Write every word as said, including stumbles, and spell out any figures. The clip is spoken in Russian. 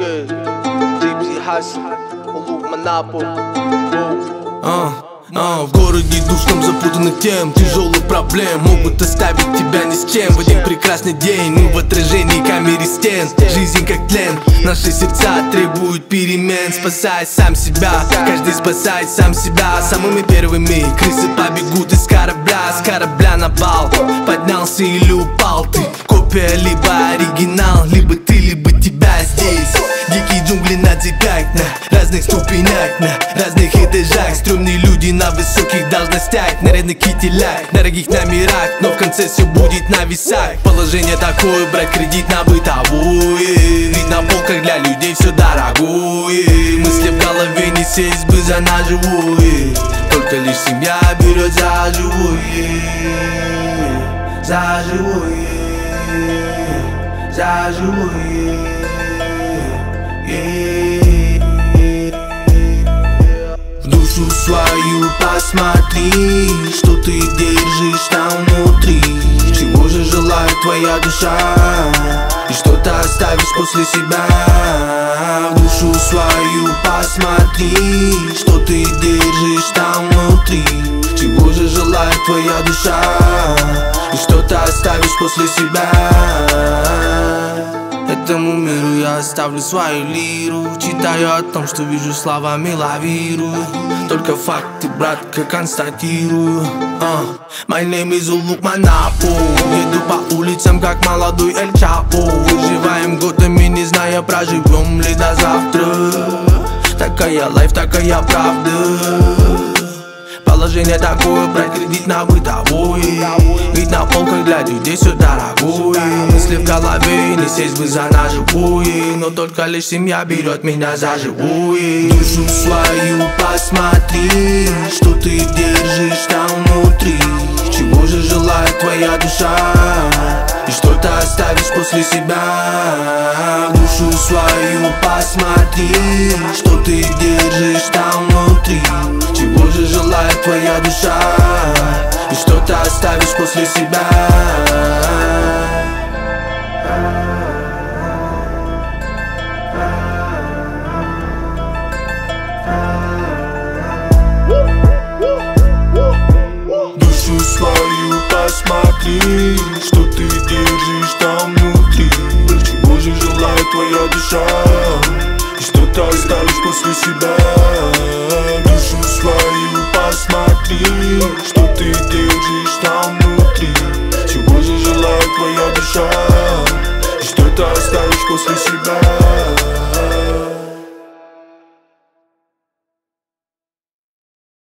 Скейт, Джипси Хаси, Улук Манапо. А, а, в городе душном запутанных тем, тяжелых проблем могут оставить тебя ни с чем. В один прекрасный день мы в отражении камеры стен. Жизнь как тлен, наши сердца требуют перемен. Спасай сам себя, каждый спасает сам себя. Самыми первыми крысы побегут из корабля. С корабля на бал поднялся или упал ты. Копия либо оригинал, либо ты, либо тебя здесь. Дикие джунгли на цепях, на разных ступенях, на разных этажах. Стрёмные люди на высоких должностях, на нарядных кителях, дорогих номерах, но в конце все будет на весах. Положение такое, брать кредит на бытовое, ведь на полках для людей все дорогое. Мысли в голове не сесть бы за наживое, только лишь семья берет за живое. За живое, за живое. В душу свою посмотри, что ты держишь там внутри. Чего же желает твоя душа, и что ты оставишь после себя. В душу свою посмотри, что ты держишь там внутри. Чего же желает твоя душа, и что ты оставишь после себя. Этому миру я оставлю свою лиру, читаю о том, что вижу, словами лавирую. Только факты, братка, констатирую. uh. My name is Улук Манапо. Еду по улицам, как молодой Эль Чапо. Выживаем годами, не зная, проживем ли до завтра. Такая лайф, такая правда. Положение такое, брать кредит на бытовое, ведь на полках для людей все дорогое. Мысли в голове, не сесть бы за наживое, но только лишь семья берет меня за живое. Душу свою посмотри, что ты держишь там внутри. Чего же желает твоя душа, и что ты оставишь после себя. Душу свою посмотри, что ты держишь там внутри. Чего же желает твоя душа, и что ты оставишь после себя. Душу свою посмотри, что ты держишь там внутри. Чего же желает твоя душа, и что ты оставишь после себя. Душу свою посмотри, что ты держишь там внутри. Чего же желает твоя душа, и что ты оставишь после себя.